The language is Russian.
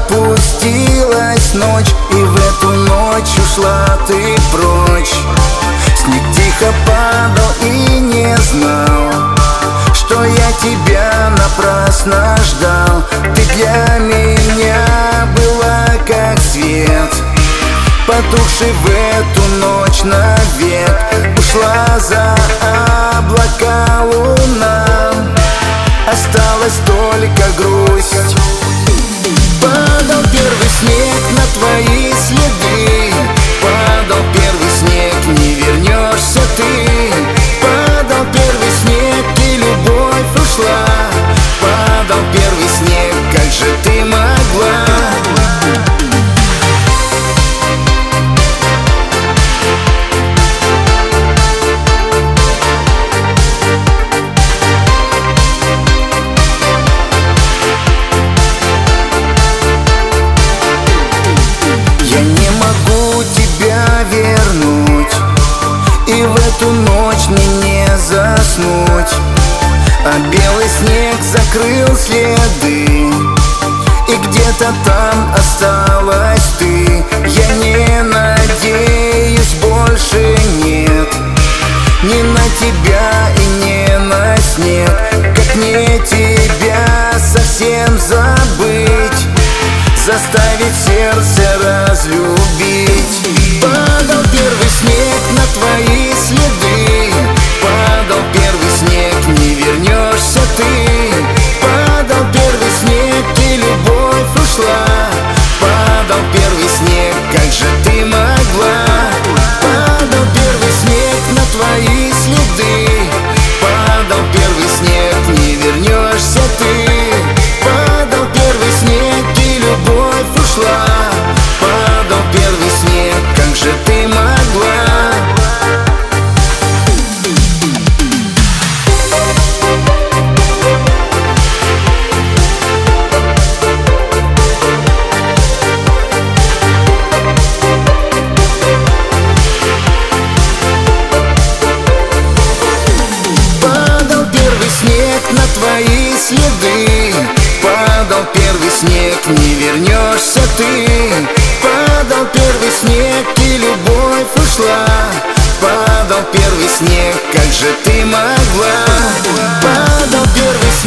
опустилась ночь, и в эту ночь ушла ты прочь. Снег тихо падал и не знал, что я тебя напрасно ждал. Ты для меня была как свет, потухший в эту ночь навек. Ушла за облака луна, осталась только грусть. Падал первый снег на твои следы, падал первый снег, не вернешься ты. Падал первый снег, и любовь ушла. Падал первый снег, как же ты могла? Я не могу тебя вернуть, и в эту ночь мне не заснуть. А белый снег закрыл следы, и где-то там осталась ты. Я не надеюсь, больше нет ни на тебя и не на снег. Как мне тебя совсем забыть, заставить сердце разлюбить? Падал первый снег на твои следы, падал первый снег, не вернешься ты. Падал первый снег, и любовь ушла. Падал первый снег, как же ты могла? Падал первый снег на твои следы, падал первый снег, не вернешься ты. Падал первый снег, и любовь ушла. Падал первый снег, как же ты могла? Падал первый снег на твои следы, падал первый снег, не вернешься ты. Падал первый снег, и любовь ушла. Падал первый снег, как же ты могла? Падал первый снег.